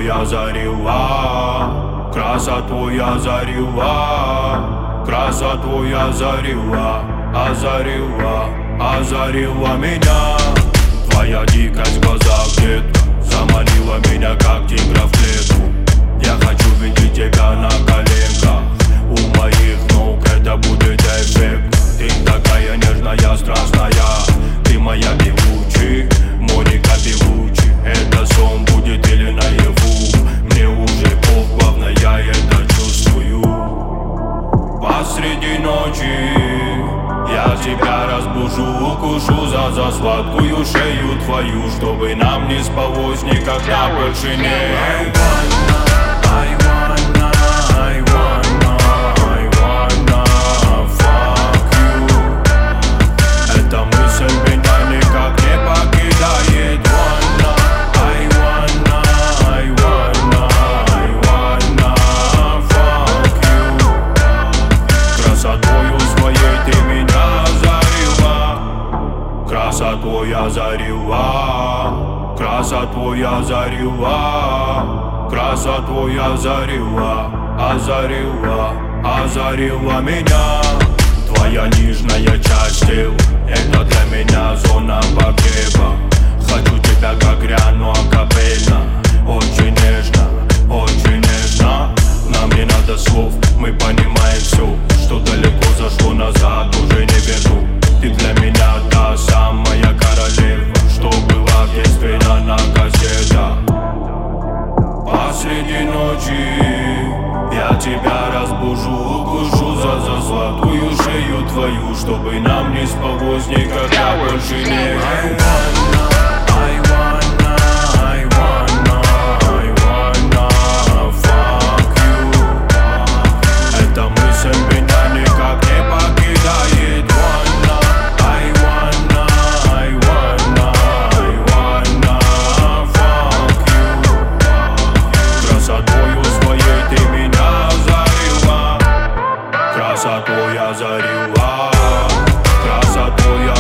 красотой озарила, красотой озарила, красотой озарила, озарила, озарила меня. Твоя дикость в глазах, детка, заманила меня, как тигра в клетку. Я хочу видеть тебя на коленках, у моих ног это будет эффект. Ты такая нежная, страстная, ты моя Белучи, Моника Белучи. Это сон будет или наяву, мне уже пох, главное я это чувствую. Посреди ночи я тебя разбужу, укушу за сладкую шею твою, чтобы нам не спалось никогда больше не. Красотой озарила, красотой озарила, красотой озарила, озарила, озарила меня. Твоя нежная часть тела, это для меня зона погреба. Хочу тебя как гряну акапельно, очень нежно, очень нежно. Нам не надо слов, мы понимаем все, что далеко зашло назад, уже не верну. Ты для меня та самая королева, что была в детстве на кассетах. Посреди ночи я тебя разбужу, укушу за сладкую шею твою, чтобы нам не спалось никогда больше не. Красотой озарила, красотой